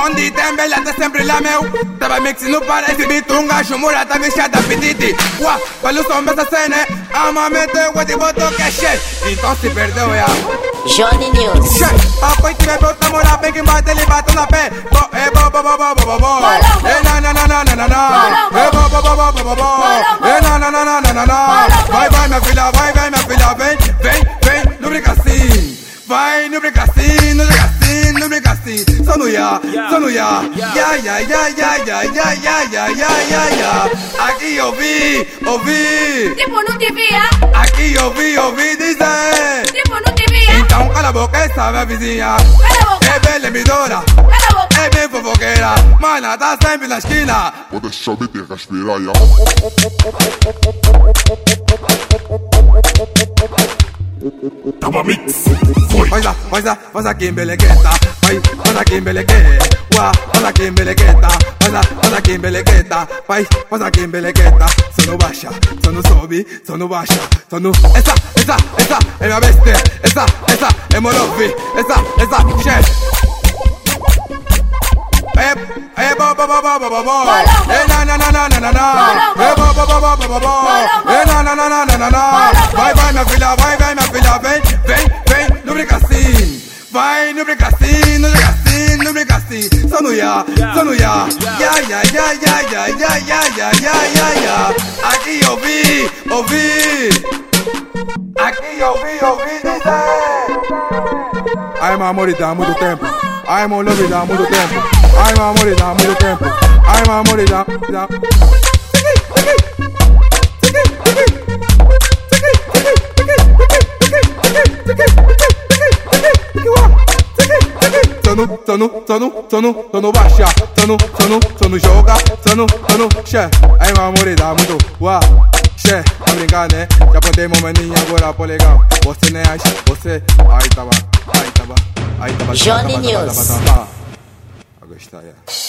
Onde tem bela tá sempre lá meu. Tava mixando para esse beat, um gajo mura tá viciado apetite. Uá, pelo som dessa cena, amamente eu te boto que é cheio. Então se perdeu é a Johnny News. Apoio que bebeu, tá morando bem que bate, ele bate na pé. É bo, bo, bo, bo, bo, bo, bo. É na, na, na, na, na, na, na. É bo, bo, bo, bo, bo, bo, bo. É na, na, na, na, na, na, na. Vai, vai, minha filha, vai, minha filha. Vem, vem, vem, não brinca assim. Vai, não brinca assim, não brinca assim, não brinca assim. Só no ya, só no ya. Ya, ya, ya, ya, ya, ya, ya, ya, ya, ya, ya. Aqui ouvi, ouvi. Tipo, não te via. Aqui ouvi dizer. Tipo, não te via. Então cala a boca, essa é minha vizinha. Cala a boca. É bela emidora, Cala a boca. é bem fofoqueira. Mana, tá sempre na esquina. Vou deixar o BT respirar, ya. Tava mix. Foi. Faz aqui em Belegueta. Faz aqui em Belegueta. Faz aqui em Belegueta. Faz aqui em Belegueta. Faz aqui em Belegueta. Só não baixa, só não sobe, só não baixa, só não. Essa é minha bestia. Essa é Molofi. Essa, chefe. Bo bo bo bo bo bo bo. Na na na na na na. Bo bo bo bo bo bo. Na na na na na na. Vai minha filha, vai minha filha, vem, vem, não brinca assim. Vai, não brinca assim, não brinca assim, não brinca assim. Só no ya, só no ya. Ya ya ya ya ya ya ya ya ya ya. Aqui ouvi. Aqui ouvi dizer. Ai, meu amor, dá muito tempo. Ai, meu love, dá muito tempo. Ai, meu amor, dá muito tempo. Ai, meu amor, dá. Tô no baixa, tô no joga, tô no che. Ai, meu amor, dá muito. Uau, che, tá brincando, né? Já botei meu maninho agora, pô, legal. Você nem acha, você. Aí tava. Johnny News. A gostar,